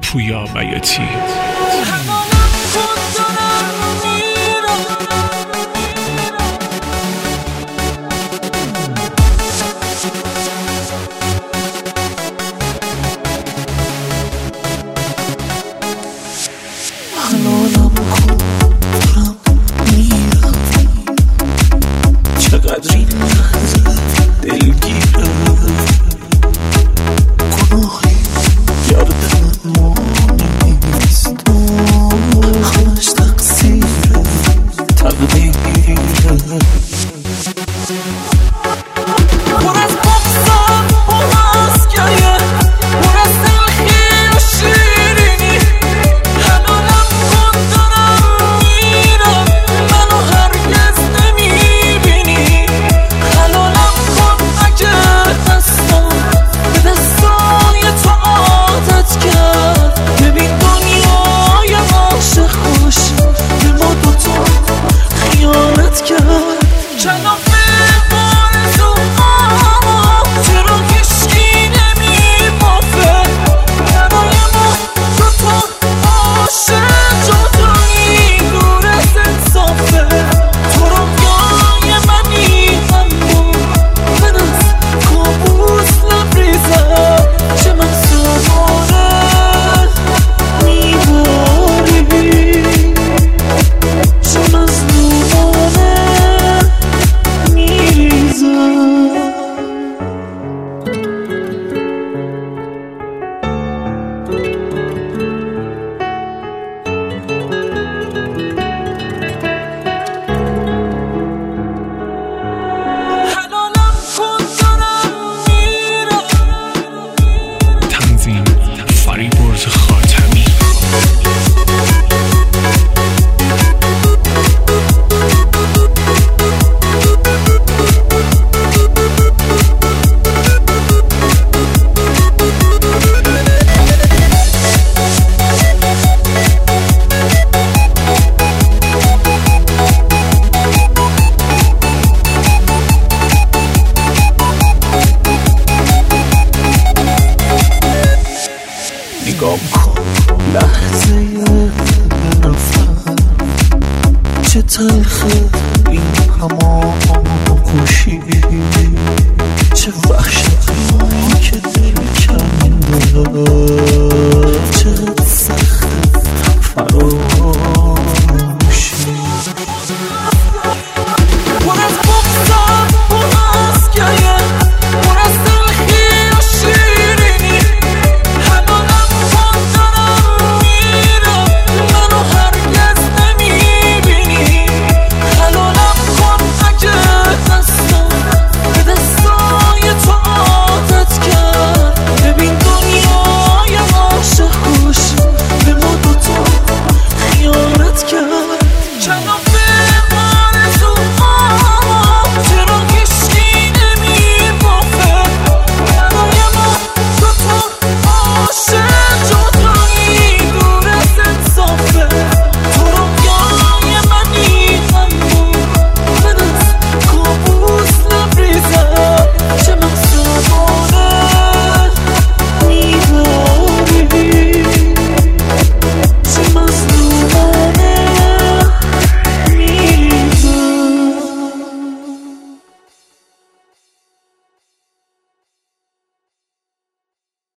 پویا بیاتی. حلالم کن دارم میرم، چقدر این لحظه دلگیره، گناهی گردن ما نیست، همش تقصیر تقدیره. پر از بغضم، پر از گریه، پر از تلخی و شیرینی. حلالم کن دارم میرم، منو هرگز نمیبینی. حلالم کن اگه دستم به دستای تو عادت کرد. ببین دنیای عاشق خوش به ما دوتا خیانت کرد. کلافه آرزو چرا هیچکی نمیبافه؟ برای ما دوتا عاشق جدایی دور از انصافه. تو رویای منی اما من از کابوس لبریزم، چه من سواره میباری، چه مظلومانه میریزم. حلالم کن دارم میرم. تنظیم فریبرز خاتمی. نگام کن لحظه رفتن، چه تلخه این هماغوشی، چه وحشتی که دل کن